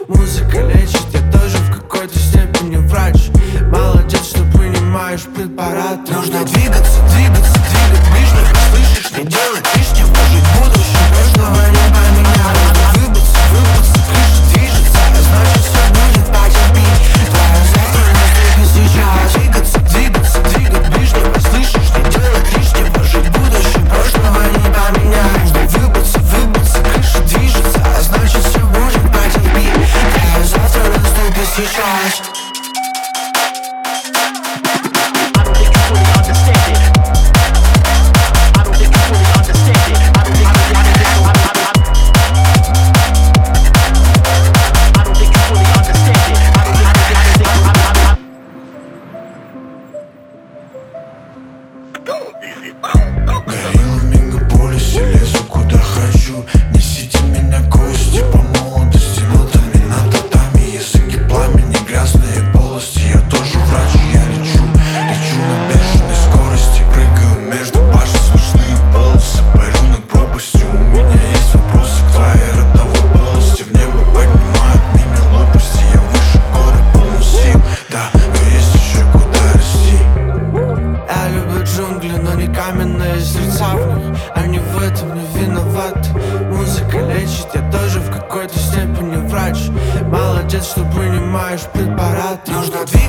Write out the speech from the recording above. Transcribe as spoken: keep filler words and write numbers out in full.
Музыка лечит, я тоже в какой-то степени врач. Молодец, что принимаешь препараты. Нужно двигаться, двигаться, двигать ближнего. Слышишь, не делать лишнего, жить будущим. Прошлого не поменял. Нужно выбраться, выбраться, крыша движется, а значит все будет потерпеть. Твоя завтра наступит сейчас. Двигаться, двигаться, двигать ближнего. Слышишь, не делать лишнего, жить будущим. Прошлого не поменял. Нужно выбраться, выбраться, крыша движется, а значит все будет потерпеть. Твоя завтра наступит сейчас. Горилла в мегаполисе, лезу куда хочу. Несите меня кости по молодости. Нотами на татами, языки пламени, грязные полости. Я тоже врач, я лечу, лечу на бешеной скорости. Прыгаю между башен, смешные полосы. Парю над пропастью, у меня есть вопросы к твоей родовой полости. В небо поднимают меня лопасти. Я выше горы, полон сил, да, но есть еще куда расти. Я люблю джунгли, но не каменные сердца в них. Они в этом не виноваты. Музыка лечит, я тоже в какой-то степени врач. Молодец, что принимаешь препараты. Нужно двигаться.